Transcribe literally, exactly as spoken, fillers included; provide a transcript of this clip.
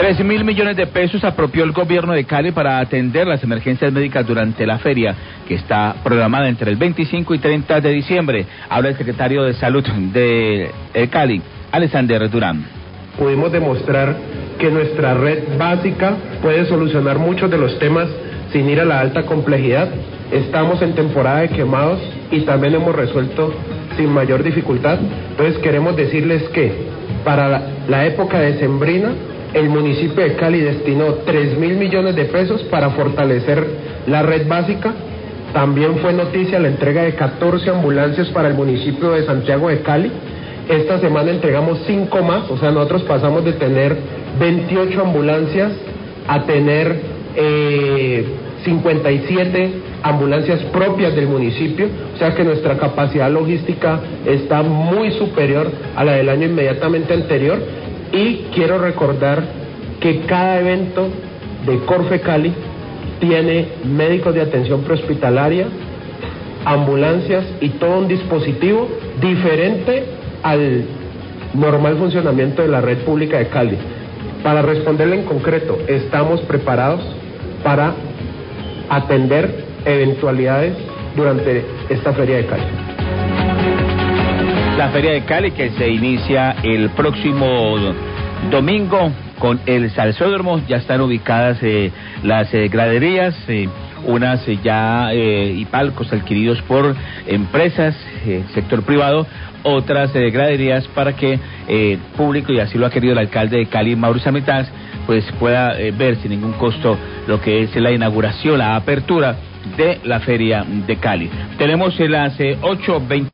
Tres mil millones de pesos apropió el gobierno de Cali para atender las emergencias médicas durante la feria, que está programada entre el veinticinco y treinta de diciembre. Habla el secretario de Salud de Cali, Alexander Durán. Pudimos demostrar que nuestra red básica puede solucionar muchos de los temas sin ir a la alta complejidad. Estamos en temporada de quemados y también hemos resuelto sin mayor dificultad. Entonces queremos decirles que para la, la época decembrina, el municipio de Cali destinó tres mil millones de pesos para fortalecer la red básica. También fue noticia la entrega de catorce ambulancias para el municipio de Santiago de Cali. Esta semana entregamos cinco más, o sea, nosotros pasamos de tener veintiocho ambulancias a tener eh, cincuenta y siete ambulancias propias del municipio, o sea que nuestra capacidad logística está muy superior a la del año inmediatamente anterior. Y quiero recordar que cada evento de Corfe Cali tiene médicos de atención prehospitalaria, ambulancias y todo un dispositivo diferente al normal funcionamiento de la red pública de Cali. Para responderle en concreto, estamos preparados para atender eventualidades durante esta Feria de Cali. La Feria de Cali que se inicia el próximo domingo con el Salsódromo. Ya están ubicadas eh, las eh, graderías, eh, unas eh, ya eh, y palcos adquiridos por empresas, eh, sector privado, otras eh, graderías para que eh, público, y así lo ha querido el alcalde de Cali, Mauricio Amitaz, pues pueda eh, ver sin ningún costo lo que es la inauguración, la apertura de la Feria de Cali. Tenemos eh, las eh, ocho veinte.